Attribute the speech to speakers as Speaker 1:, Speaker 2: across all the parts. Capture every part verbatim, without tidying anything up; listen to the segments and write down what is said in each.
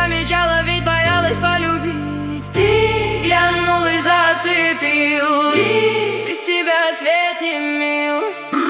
Speaker 1: замечала, ведь боялась полюбить. Ты глянул и зацепил, и без тебя свет не мил.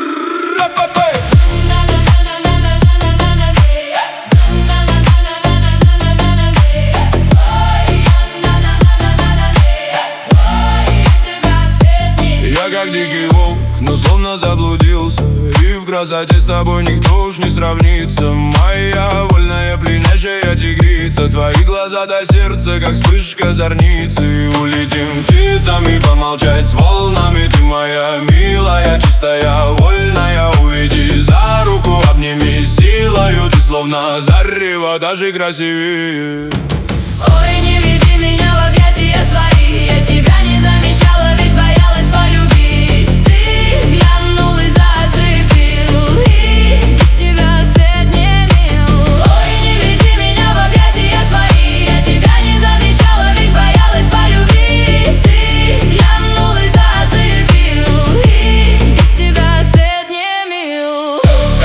Speaker 2: Я как дикий волк, но словно заблудился, и в красоте с тобой никто уж не сравнится. Моя вольная пленящая тигрица, твои глаза до сердца, как вспышка зорницы. Улетим птицами помолчать с волнами, ты моя милая, чистая, вольная. Уведи за руку, обними силою, ты словно зарево, даже красивее.
Speaker 1: Ой, не веди меня в объятия свои, я тебя не замечала, ведь боялась полюбить. Ты глянул и зацепил, и без тебя свет не мил. Ой, не веди меня в объятия свои, я тебя не замечала, ведь боялась полюбить. Ты глянул и зацепил, и без тебя свет не мил.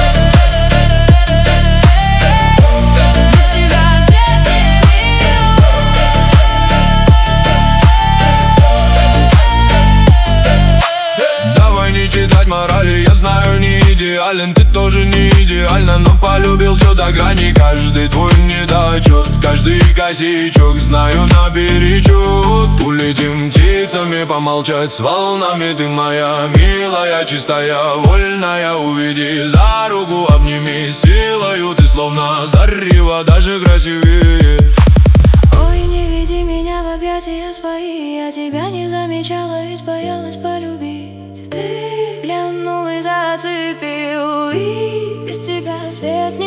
Speaker 2: Читать морали, я знаю, не идеален, ты тоже не идеальна, но полюбил все до грани. Каждый твой недочет, каждый косячок знаю наперечет. Улетим птицами помолчать с волнами, ты моя милая, чистая, вольная. Уведи за руку, обними силою, ты словно зарево, даже красивее.
Speaker 1: Ой, не веди меня в объятия свои, я тебя не замечала, ведь боялась полюбить. Ты глянул и зацепил, и без тебя свет не